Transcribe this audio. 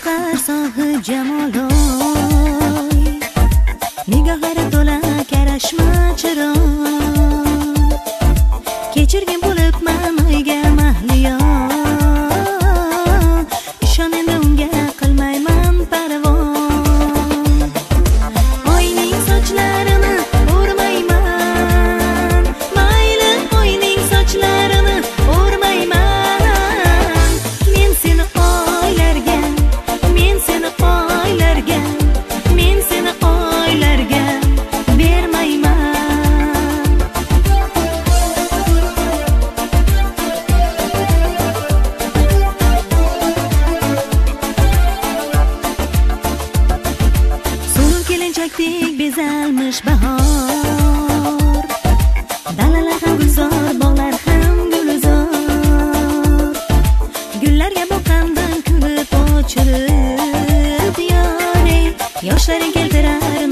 boqar sohib jamoloy, nigohlari to'la karashma chiroy. Kechirgin bo'libman o'yga mahliyo, ishon endi unga qilmayman parvo. Oyning sochlarini o'rmayman, mayli oyning sochlarini o'rmayman. Men seni oylarga, men seni oylarga, men seni oylarga bermayman. So'lur kelinchakdek bezalmish bahor, dalalar ham gulzor, bog'lar ham gulzor. Gullarga boqqandan kulib ochilib, yone yoshlaring keltirar